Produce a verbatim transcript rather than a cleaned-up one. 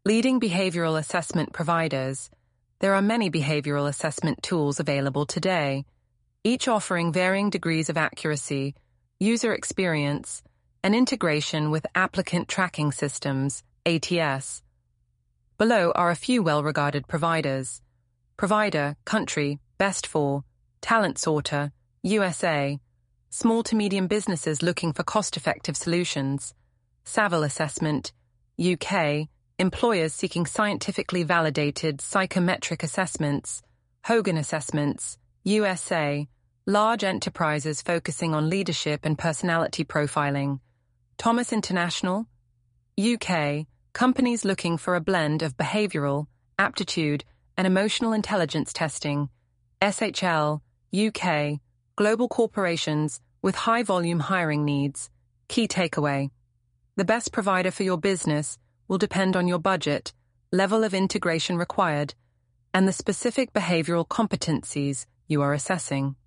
Leading behavioral assessment providers, there are many behavioral assessment tools available today, each offering varying degrees of accuracy, user experience, and integration with applicant tracking systems, A T S. Below are a few well-regarded providers: Provider, Country, Best For, Talent Sorter, U S A, small to medium businesses looking for cost-effective solutions, Saville Assessment, U K, employers seeking scientifically validated psychometric assessments, Hogan Assessments, U S A, large enterprises focusing on leadership and personality profiling, Thomas International, U K, companies looking for a blend of behavioral, aptitude, and emotional intelligence testing, S H L, U K, global corporations with high-volume hiring needs. Key takeaway: the best provider for your business will depend on your budget, level of integration required, and the specific behavioral competencies you are assessing.